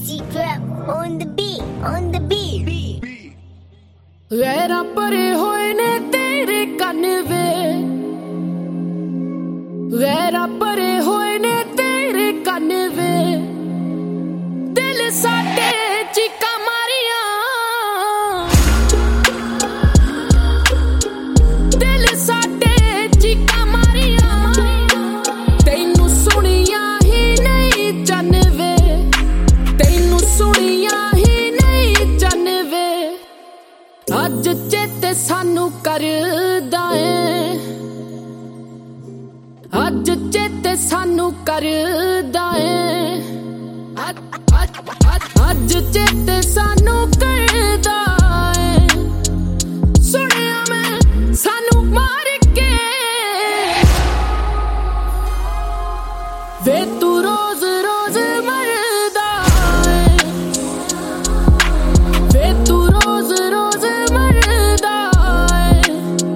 Easy crap on the beat, on the beat. वैरा परे होए ने तेरे कन वे, वैरा परे होए ने तेरे कन वे, दिल साडे चीका मारियां, दिल साडे चीका मारियां, तैनू सुनिया ही नहीं चन वे, तैनू सुनिया ही नहीं चन वे। अज चेते सानू करदा ऐ, अज चेते सानू करदा ऐ, अज चेते सानू करदा ऐ। सुनिया मैं सानू मार के वे तू रोज रोज मरदा ऐ, वे तू रोज रोज मरदा ऐ।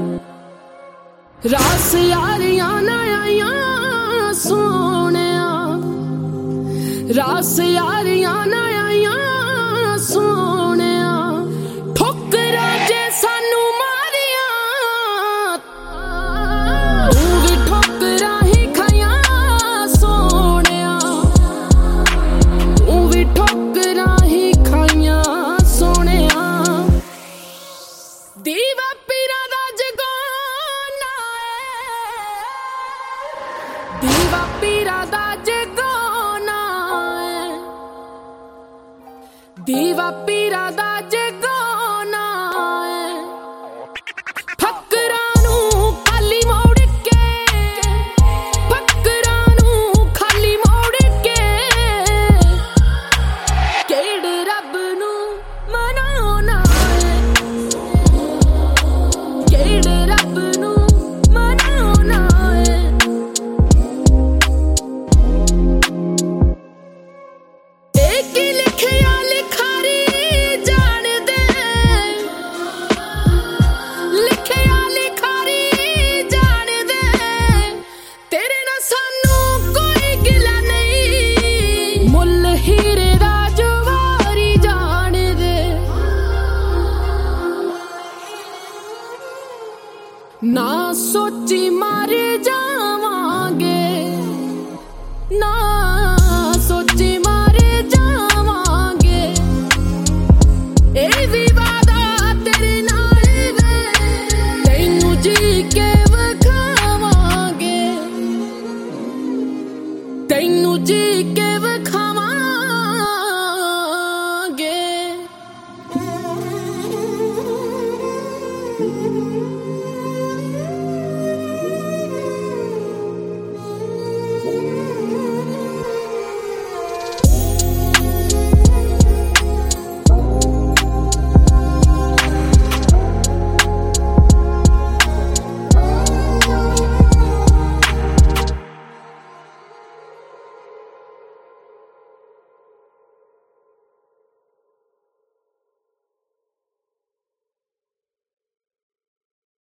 रास यारियां ना आइयां सोहणिया, रास यारियां ना आइयां सोहणिया, ठोकरां जे सानू मारियां, तू भी ठोकरां ही खाइयां सोहणिया, तू भी ठोकरां ही खाइयां सोहणिया। दीवा पीरा दा जगाना ऐ, दीवा पीरा दा जगाना ऐ, दीवा पीरा दा